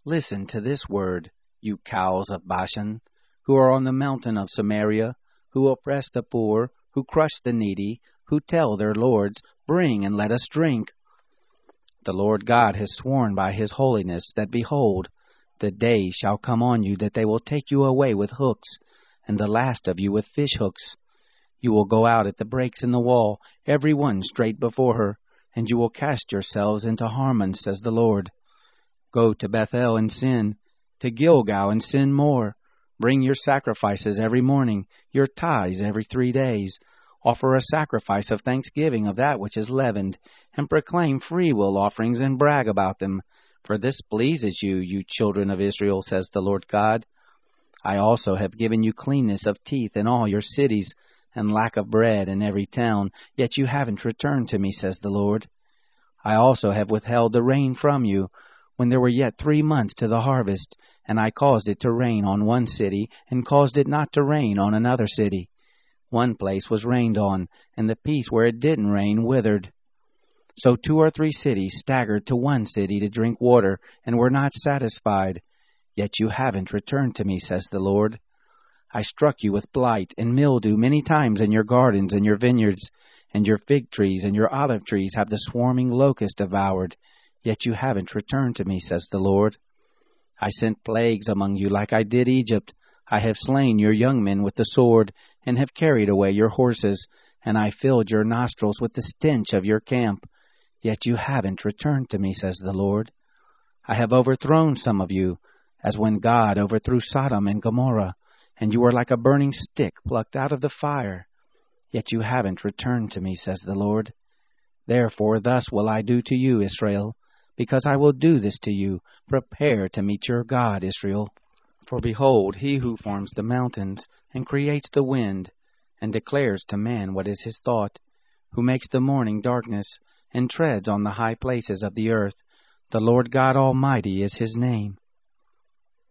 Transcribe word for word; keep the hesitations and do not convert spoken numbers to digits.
Listen to this word, you cows of Bashan, who are on the mountain of Samaria, who oppress the poor, who crush the needy, who tell their lords, Bring and let us drink. The Lord God has sworn by his holiness that, behold, the day shall come on you that they will take you away with hooks, and the last of you with fish hooks. You will go out at the breaks in the wall, every one straight before her, and you will cast yourselves into Harmon, says the Lord. Go to Bethel and sin, to Gilgal and sin more. Bring your sacrifices every morning, your tithes every three days. Offer a sacrifice of thanksgiving of that which is leavened, and proclaim freewill offerings and brag about them. For this pleases you, you children of Israel, says the Lord God. I also have given you cleanness of teeth in all your cities, and lack of bread in every town, yet you haven't returned to me, says the Lord. I also have withheld the rain from you, when there were yet three months to the harvest, and I caused it to rain on one city, and caused it not to rain on another city. One place was rained on, and the piece where it didn't rain withered. So two or three cities staggered to one city to drink water, and were not satisfied. Yet you haven't returned to me, says the Lord. I struck you with blight and mildew many times in your gardens and your vineyards, and your fig trees and your olive trees have the swarming locust devoured. Yet you haven't returned to me, says the Lord. I sent plagues among you like I did Egypt. I have slain your young men with the sword, and have carried away your horses, and I filled your nostrils with the stench of your camp. Yet you haven't returned to me, says the Lord. I have overthrown some of you, as when God overthrew Sodom and Gomorrah, and you were like a burning stick plucked out of the fire. Yet you haven't returned to me, says the Lord. Therefore thus will I do to you, Israel, because I will do this to you. Prepare to meet your God, Israel. For behold, he who forms the mountains, and creates the wind, and declares to man what is his thought, who makes the morning darkness, and treads on the high places of the earth, the Lord God Almighty is his name.